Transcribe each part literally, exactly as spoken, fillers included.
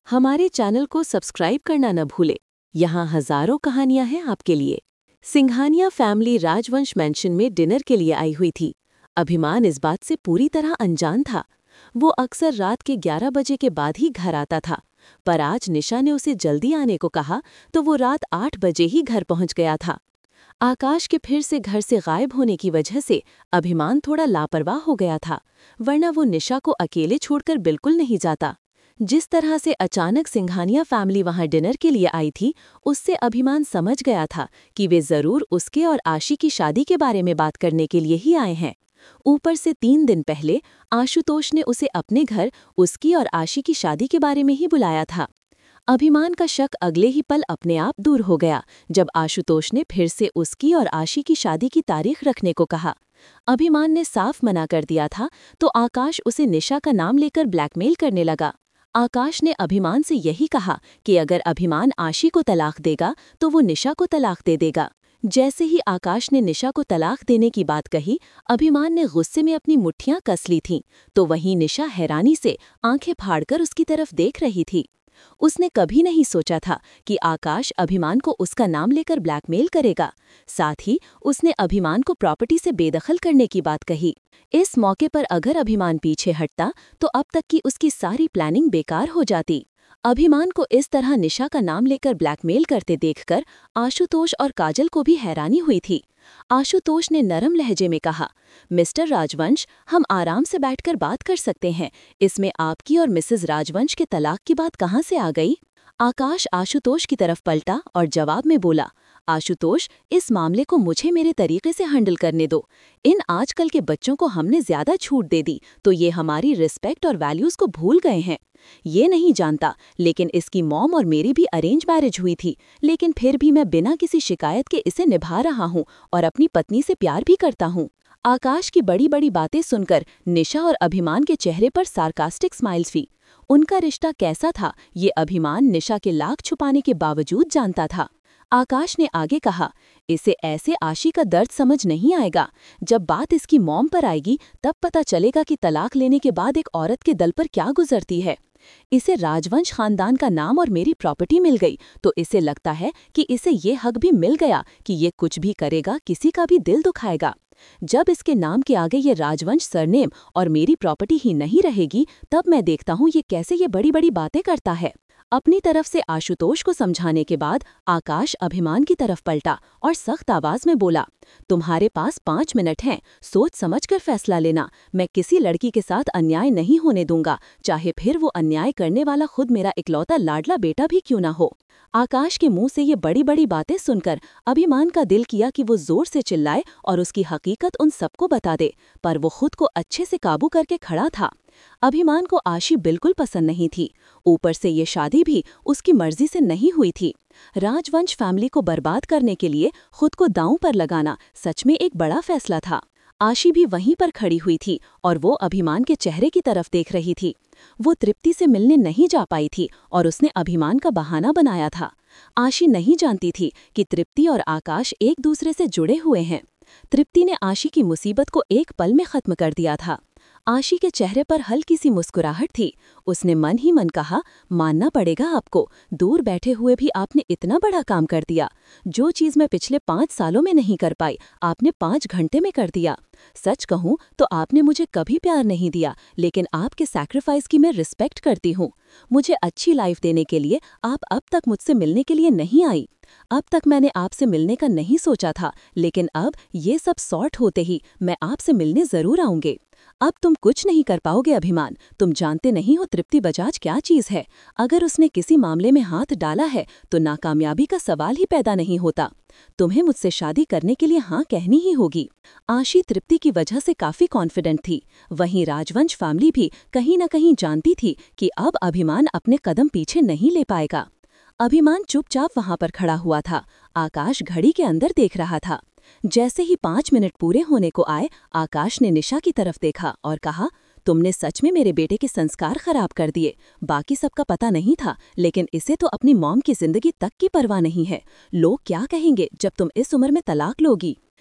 हमारे चैनल को सब्सक्राइब करना न भूलें। यहाँ हजारों कहानियां हैं आपके लिए। सिंघानिया फैमिली राजवंश मैंशन में डिनर के लिए आई हुई थी। अभिमान इस बात से पूरी तरह अनजान था। वो अक्सर रात के ग्यारह बजे के बाद ही घर आता था, पर आज निशा ने उसे जल्दी आने को कहा तो वो रात आठ बजे ही घर पहुंच गया था। आकाश के फिर से घर से गायब होने की वजह से अभिमान थोड़ा लापरवाह हो गया था, वरना वो निशा को अकेले छोड़कर बिल्कुल नहीं जाता। जिस तरह से अचानक सिंघानिया फैमिली वहां डिनर के लिए आई थी, उससे अभिमान समझ गया था कि वे जरूर उसके और आशी की शादी के बारे में बात करने के लिए ही आए हैं। ऊपर से तीन दिन पहले आशुतोष ने उसे अपने घर उसकी और आशी की शादी के बारे में ही बुलाया था। अभिमान का शक अगले ही पल अपने आप दूर हो गया जब आशुतोष ने फिर से उसकी और आशी की शादी की तारीख रखने को कहा। अभिमान ने साफ मना कर दिया था तो आकाश उसे निशा का नाम लेकर ब्लैकमेल करने लगा। आकाश ने अभिमान से यही कहा कि अगर अभिमान आशी को तलाक देगा तो वो निशा को तलाक दे देगा। जैसे ही आकाश ने निशा को तलाक देने की बात कही, अभिमान ने गुस्से में अपनी मुट्ठियां कस ली थीं, तो वहीं निशा हैरानी से आंखें फाड़कर उसकी तरफ देख रही थी। उसने कभी नहीं सोचा था कि आकाश अभिमान को उसका नाम लेकर ब्लैकमेल करेगा। साथ ही उसने अभिमान को प्रॉपर्टी से बेदखल करने की बात कही। इस मौके पर अगर अभिमान पीछे हटता तो अब तक की उसकी सारी प्लानिंग बेकार हो जाती। अभिमान को इस तरह निशा का नाम लेकर ब्लैकमेल करते देखकर आशुतोष और काजल को भी हैरानी हुई थी। आशुतोष ने नरम लहजे में कहा, मिस्टर राजवंश, हम आराम से बैठकर बात कर सकते हैं। इसमें आपकी और मिसेस राजवंश के तलाक की बात कहाँ से आ गई? आकाश आशुतोष की तरफ पलटा और जवाब में बोला, आशुतोष, इस मामले को मुझे मेरे तरीके से हैंडल करने दो। इन आजकल के बच्चों को हमने ज्यादा छूट दे दी तो ये हमारी रिस्पेक्ट और वैल्यूज को भूल गए हैं। ये नहीं जानता, लेकिन इसकी मॉम और मेरी भी अरेंज मैरिज हुई थी, लेकिन फिर भी मैं बिना किसी शिकायत के इसे निभा रहा हूँ और अपनी पत्नी से प्यार भी करता हूँ। आकाश की बड़ी बड़ी बातें सुनकर निशा और अभिमान के चेहरे पर सार्कास्टिक स्माइल्स थी। उनका रिश्ता कैसा था ये अभिमान निशा के लाख छुपाने के बावजूद जानता था। आकाश ने आगे कहा, इसे ऐसे आशी का दर्द समझ नहीं आएगा। जब बात इसकी मॉम पर आएगी तब पता चलेगा कि तलाक लेने के बाद एक औरत के दिल पर क्या गुजरती है। इसे राजवंश खानदान का नाम और मेरी प्रॉपर्टी मिल गई तो इसे लगता है कि इसे ये हक भी मिल गया कि ये कुछ भी करेगा, किसी का भी दिल दुखाएगा। जब इसके नाम के आगे ये राजवंश सरनेम और मेरी प्रॉपर्टी ही नहीं रहेगी, तब मैं देखता हूँ ये कैसे ये बड़ी बड़ी बातें करता है। अपनी तरफ से आशुतोष को समझाने के बाद आकाश अभिमान की तरफ पलटा और सख्त आवाज में बोला, तुम्हारे पास पाँच मिनट हैं, सोच समझकर फैसला लेना। मैं किसी लड़की के साथ अन्याय नहीं होने दूंगा, चाहे फिर वो अन्याय करने वाला खुद मेरा इकलौता लाडला बेटा भी क्यों ना हो। आकाश के मुंह से ये बड़ी बड़ी बातें सुनकर अभिमान का दिल किया कि वो जोर से चिल्लाए और उसकी हकीकत उन सबको बता दे, पर वो खुद को अच्छे से काबू करके खड़ा था। अभिमान को आशी बिल्कुल पसंद नहीं थी। ऊपर से ये शादी भी उसकी मर्जी से नहीं हुई थी। राजवंश फैमिली को बर्बाद करने के लिए खुद को दांव पर लगाना सच में एक बड़ा फैसला था। आशी भी वहीं पर खड़ी हुई थी और वो अभिमान के चेहरे की तरफ देख रही थी। वो तृप्ति से मिलने नहीं जा पाई थी और उसने अभिमान का बहाना बनाया था। आशी नहीं जानती थी कि तृप्ति और आकाश एक दूसरे से जुड़े हुए हैं। तृप्ति ने आशी की मुसीबत को एक पल में खत्म कर दिया था। आशी के चेहरे पर हल्की सी मुस्कुराहट थी। उसने मन ही मन कहा, मानना पड़ेगा आपको, दूर बैठे हुए भी आपने इतना बड़ा काम कर दिया। जो चीज़ मैं पिछले पाँच सालों में नहीं कर पाई, आपने पाँच घंटे में कर दिया। सच कहूँ तो आपने मुझे कभी प्यार नहीं दिया, लेकिन आपके सैक्रिफाइस की मैं रिस्पेक्ट करती हूँ। मुझे अच्छी लाइफ देने के लिए आप अब तक मुझसे मिलने के लिए नहीं आई। अब तक मैंने आपसे मिलने का नहीं सोचा था, लेकिन अब ये सब सॉर्ट होते ही मैं आपसे मिलने जरूर आऊंगे। अब तुम कुछ नहीं कर पाओगे अभिमान। तुम जानते नहीं हो तृप्ति बजाज क्या चीज है। अगर उसने किसी मामले में हाथ डाला है तो नाकामयाबी का सवाल ही पैदा नहीं होता। तुम्हें मुझसे शादी करने के लिए हाँ कहनी ही होगी। आशी तृप्ति की वजह से काफी कॉन्फिडेंट थी। वहीं राजवंश फैमिली भी कहीं न कहीं जानती थी कि अब अभिमान अपने कदम पीछे नहीं ले पाएगा। अभिमान चुपचाप वहां पर खड़ा हुआ था। आकाश घड़ी के अंदर देख रहा था। जैसे ही पाँच मिनट पूरे होने को आए, आकाश ने निशा की तरफ देखा और कहा, तुमने सच में मेरे बेटे के संस्कार खराब कर दिए। बाकी सबका पता नहीं था, लेकिन इसे तो अपनी मॉम की जिंदगी तक की परवाह नहीं है। लोग क्या कहेंगे जब तुम इस उम्र में तलाक लोगी।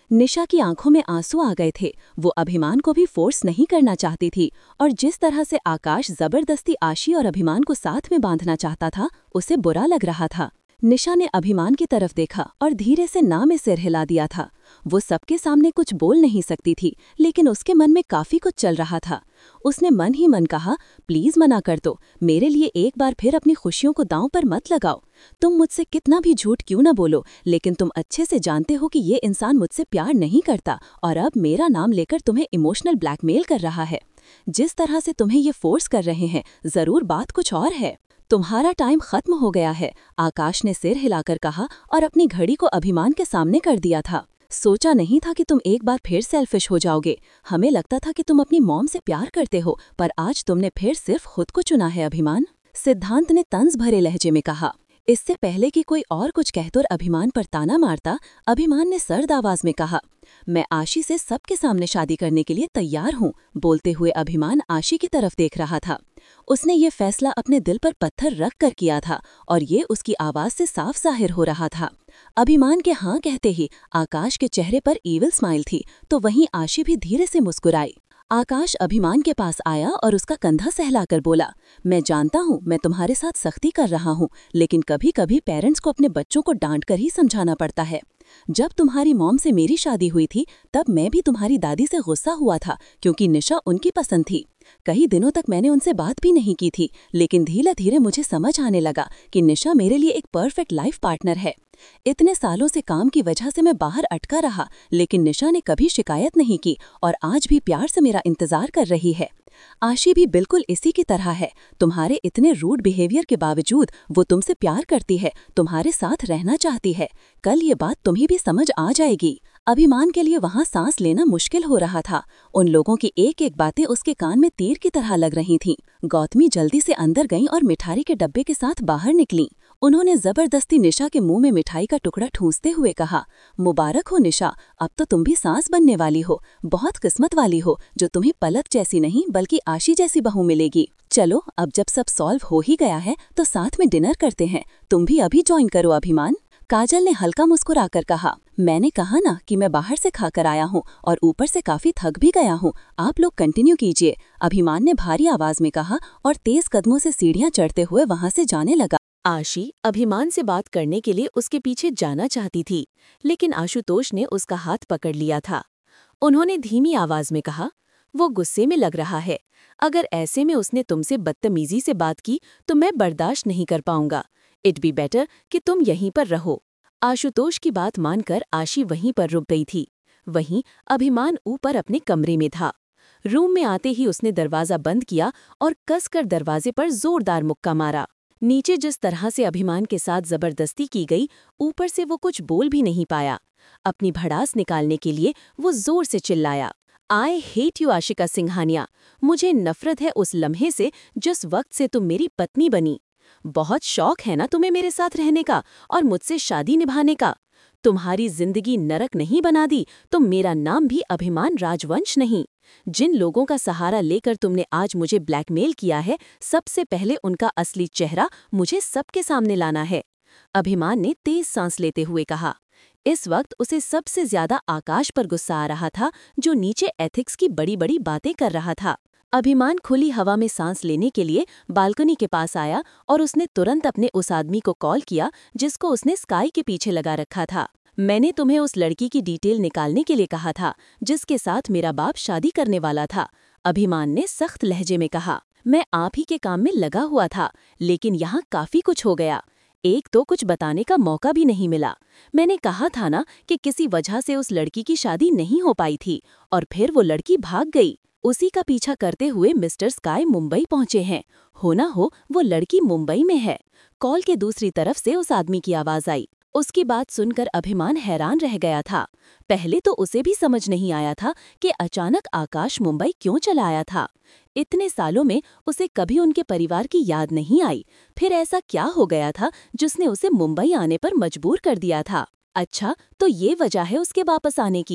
निशा की आंखों में आंसू आ गए थे। वो अभिमान को भी फोर्स नहीं करना चाहती थी और जिस तरह से आकाश जबरदस्ती आशी और अभिमान को साथ में बांधना चाहता था, उसे बुरा लग रहा था। निशा ने अभिमान की तरफ देखा और धीरे से ना में सिर हिला दिया था। वो सबके सामने कुछ बोल नहीं सकती थी, लेकिन उसके मन में काफी कुछ चल रहा था। उसने मन ही मन कहा, प्लीज मना कर दो, मेरे लिए एक बार फिर अपनी खुशियों को दांव पर मत लगाओ। तुम मुझसे कितना भी झूठ क्यों न बोलो, लेकिन तुम अच्छे से जानते हो कि ये इंसान मुझसे प्यार नहीं करता और अब मेरा नाम लेकर तुम्हें इमोशनल ब्लैकमेल कर रहा है। जिस तरह से तुम्हें ये फोर्स कर रहे हैं, जरूर बात कुछ और है। तुम्हारा टाइम खत्म हो गया है, आकाश ने सिर हिलाकर कहा और अपनी घड़ी को अभिमान के सामने कर दिया था। सोचा नहीं था कि तुम एक बार फिर सेल्फिश हो जाओगे। हमें लगता था कि तुम अपनी मॉम से प्यार करते हो, पर आज तुमने फिर सिर्फ खुद को चुना है अभिमान, सिद्धांत ने तंज भरे लहजे में कहा। इससे पहले कि कोई और कुछ कहकर अभिमान पर ताना मारता, अभिमान ने सर्द आवाज में कहा, मैं आशी से सबके सामने शादी करने के लिए तैयार हूँ। बोलते हुए अभिमान आशी की तरफ देख रहा था। उसने ये फैसला अपने दिल पर पत्थर रख कर किया था और ये उसकी आवाज से साफ जाहिर हो रहा था। अभिमान के हाँ कहते ही आकाश के चेहरे पर ईविल स्माइल थी, तो वहीं आशी भी धीरे से मुस्कुराई। आकाश अभिमान के पास आया और उसका कंधा सहलाकर बोला, मैं जानता हूँ मैं तुम्हारे साथ सख्ती कर रहा हूँ, लेकिन कभी कभी पेरेंट्स को अपने बच्चों को डांट कर ही समझाना पड़ता है। जब तुम्हारी मॉम से मेरी शादी हुई थी, तब मैं भी तुम्हारी दादी से गुस्सा हुआ था, क्योंकि निशा उनकी पसंद थी। कई दिनों तक मैंने उनसे बात भी नहीं की थी, लेकिन धीरे धीरे मुझे समझ आने लगा कि निशा मेरे लिए एक परफेक्ट लाइफ पार्टनर है। इतने सालों से काम की वजह से मैं बाहर अटका रहा, लेकिन निशा ने कभी शिकायत नहीं की और आज भी प्यार से मेरा इंतजार कर रही है। आशी भी बिल्कुल इसी की तरह है। तुम्हारे इतने रूड बिहेवियर के बावजूद वो तुमसे प्यार करती है, तुम्हारे साथ रहना चाहती है। कल ये बात तुम्हें भी समझ आ जाएगी। अभिमान के लिए वहाँ सांस लेना मुश्किल हो रहा था। उन लोगों की एक एक बातें उसके कान में तीर की तरह लग रही थीं। गौतमी जल्दी से अंदर गईं और मिठाई के डब्बे के साथ बाहर निकलीं। उन्होंने जबरदस्ती निशा के मुंह में मिठाई का टुकड़ा ठूंसते हुए कहा, मुबारक हो निशा, अब तो तुम भी सांस बनने वाली हो। बहुत किस्मत वाली हो जो तुम्हें पलक जैसी नहीं बल्कि आशी जैसी बहू मिलेगी। चलो अब जब सब सॉल्व हो ही गया है तो साथ में डिनर करते हैं। तुम भी अभी ज्वाइन करो अभिमान। काजल ने हल्का मुस्कुराकर कहा, मैंने कहा ना कि मैं बाहर से खाकर आया हूँ और ऊपर से काफी थक भी गया हूँ। आप लोग कंटिन्यू कीजिए, अभिमान ने भारी आवाज में कहा और तेज कदमों से सीढ़ियां चढ़ते हुए वहां से जाने लगा। आशी अभिमान से बात करने के लिए उसके पीछे जाना चाहती थी, लेकिन आशुतोष ने उसका हाथ पकड़ लिया था। उन्होंने धीमी आवाज में कहा, वो गुस्से में लग रहा है। अगर ऐसे में उसने तुमसे बदतमीजी से बात की तो मैं बर्दाश्त नहीं कर पाऊंगा। इट बी बेटर कि तुम यहीं पर रहो। आशुतोष की बात मानकर आशी वहीं पर रुक गई थी। वहीं अभिमान ऊपर अपने कमरे में था। रूम में आते ही उसने दरवाजा बंद किया और कसकर दरवाजे पर जोरदार मुक्का मारा। नीचे जिस तरह से अभिमान के साथ जबरदस्ती की गई, ऊपर से वो कुछ बोल भी नहीं पाया। अपनी भड़ास निकालने के लिए वो जोर से चिल्लाया, I hate you Ashika Singhania. मुझे नफरत है उस लम्हे से जिस वक्त से तुम मेरी पत्नी बनी। बहुत शौक है ना तुम्हें मेरे साथ रहने का और मुझसे शादी निभाने का। तुम्हारी जिंदगी नरक नहीं बना दी तो मेरा नाम भी अभिमान राजवंश नहीं। जिन लोगों का सहारा लेकर तुमने आज मुझे ब्लैकमेल किया है, सबसे पहले उनका असली चेहरा मुझे सबके सामने लाना है। अभिमान ने तेज सांस लेते हुए कहा। इस वक्त उसे सबसे ज्यादा आकाश पर गुस्सा आ रहा था, जो नीचे एथिक्स की बड़ी बड़ी बातें कर रहा था। अभिमान खुली हवा में सांस लेने के लिए बालकनी के पास आया और उसने तुरंत अपने उस आदमी को कॉल किया जिसको उसने स्काई के पीछे लगा रखा था। मैंने तुम्हें उस लड़की की डिटेल निकालने के लिए कहा था जिसके साथ मेरा बाप शादी करने वाला था, अभिमान ने सख्त लहजे में कहा। मैं आप ही के काम में लगा हुआ था, लेकिन यहाँ काफी कुछ हो गया। एक तो कुछ बताने का मौका भी नहीं मिला। मैंने कहा था ना कि किसी वजह से उस लड़की की शादी नहीं हो पाई थी और फिर वो लड़की भाग गई। उसी का पीछा करते हुए मिस्टर स्काई मुंबई पहुंचे हैं। हो ना हो वो लड़की मुंबई में है। कॉल के दूसरी तरफ से उस आदमी की आवाज आई। उसकी बात सुनकर अभिमान हैरान रह गया था। पहले तो उसे भी समझ नहीं आया था कि अचानक आकाश मुंबई क्यों चला आया था। इतने सालों में उसे कभी उनके परिवार की याद नहीं आई। फिर ऐसा क्या हो गया था जिसने उसे मुंबई आने पर मजबूर कर दिया था? अच्छा, तो ये वजह है उसके वापस आने की।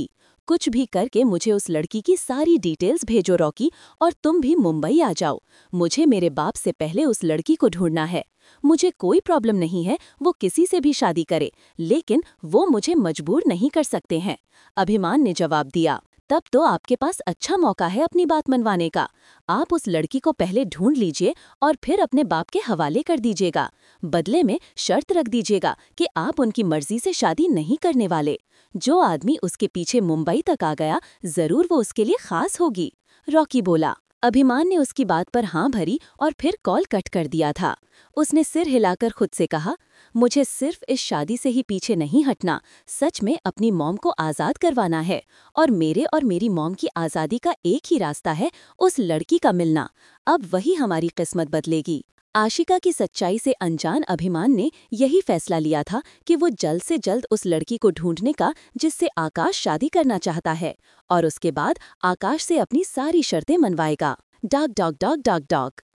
कुछ भी करके मुझे उस लड़की की सारी डिटेल्स भेजो रॉकी, और तुम भी मुंबई आ जाओ। मुझे मेरे बाप से पहले उस लड़की को ढूंढना है। मुझे कोई प्रॉब्लम नहीं है वो किसी से भी शादी करे, लेकिन वो मुझे मजबूर नहीं कर सकते हैं। अभिमान ने जवाब दिया, तब तो आपके पास अच्छा मौका है अपनी बात मनवाने का। आप उस लड़की को पहले ढूंढ लीजिए और फिर अपने बाप के हवाले कर दीजिएगा। बदले में शर्त रख दीजिएगा कि आप उनकी मर्जी से शादी नहीं करने वाले। जो आदमी उसके पीछे मुंबई तक आ गया, जरूर वो उसके लिए खास होगी। रॉकी बोला। अभिमान ने उसकी बात पर हाँ भरी और फिर कॉल कट कर दिया था। उसने सिर हिलाकर खुद से कहा, मुझे सिर्फ इस शादी से ही पीछे नहीं हटना, सच में अपनी मॉम को आज़ाद करवाना है। और मेरे और मेरी मॉम की आज़ादी का एक ही रास्ता है, उस लड़की का मिलना। अब वही हमारी किस्मत बदलेगी। आशिका की सच्चाई से अनजान अभिमान ने यही फैसला लिया था कि वो जल्द से जल्द उस लड़की को ढूंढने का जिससे आकाश शादी करना चाहता है, और उसके बाद आकाश से अपनी सारी शर्तें मनवाएगा। Dog dog dog dog dog.